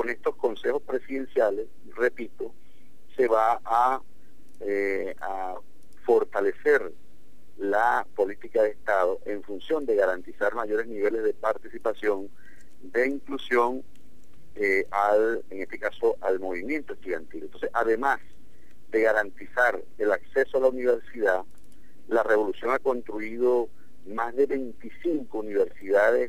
con estos consejos presidenciales, repito, se va a fortalecer la política de Estado en función de garantizar mayores niveles de participación, de inclusión en este caso, al movimiento estudiantil. Entonces, además de garantizar el acceso a la universidad, la revolución ha construido más de 25 universidades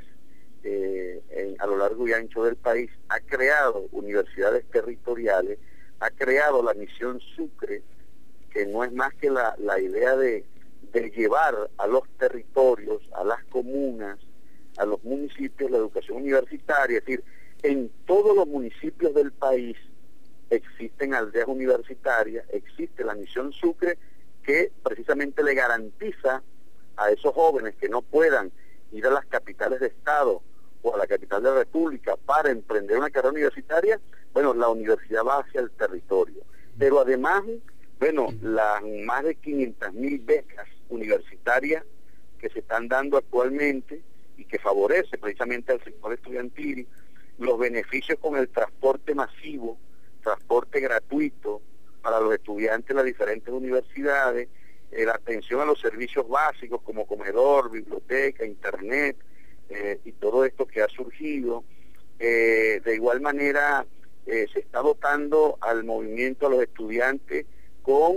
a lo largo y ancho del país, ha creado universidades territoriales, ha creado la misión Sucre, que no es más que la idea de llevar a los territorios, a las comunas, a los municipios la educación universitaria. Es decir, en todos los municipios del país existen aldeas universitarias, existe la misión Sucre, que precisamente le garantiza a esos jóvenes que no puedan ir a las capitales de estado o a la capital de la república para emprender una carrera universitaria. Bueno, la universidad va hacia el territorio, pero además, bueno, las más de 500.000 becas universitarias que se están dando actualmente y que favorece precisamente al sector estudiantil, los beneficios con el transporte masivo, transporte gratuito para los estudiantes de las diferentes universidades, la atención a los servicios básicos como comedor, biblioteca, internet, y todo esto que ha surgido. De igual manera, se está dotando al movimiento, a los estudiantes, con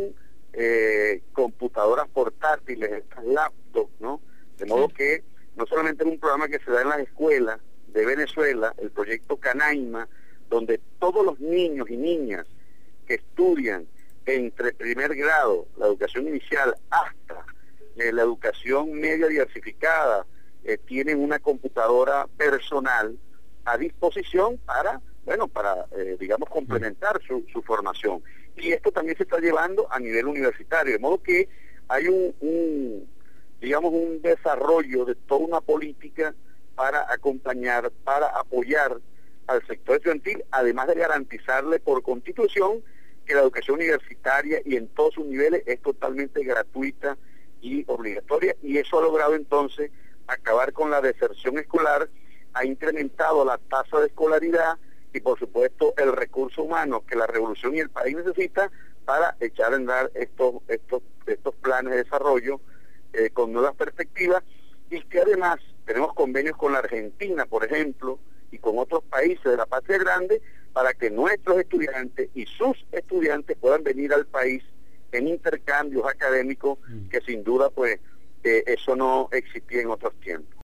computadoras portátiles, estas laptops, ¿no? De modo que no solamente es un programa que se da en las escuelas de Venezuela, el proyecto Canaima, donde todos los niños y niñas que estudian entre primer grado, la educación inicial, hasta la educación media diversificada, tienen una computadora personal a disposición para, bueno, digamos, complementar su formación. Y esto también se está llevando a nivel universitario, de modo que hay digamos, un desarrollo de toda una política para acompañar, para apoyar al sector estudiantil, además de garantizarle por constitución que la educación universitaria y en todos sus niveles es totalmente gratuita y obligatoria, y eso ha logrado entonces acabar con la deserción escolar, ha incrementado la tasa de escolaridad y por supuesto el recurso humano que la revolución y el país necesita para echar a andar estos planes de desarrollo con nuevas perspectivas, y que además tenemos convenios con la Argentina, por ejemplo, y con otros países de la patria grande, para que nuestros estudiantes y sus estudiantes puedan venir al país en intercambios académicos, que sin duda pues eso no existía en otros tiempos.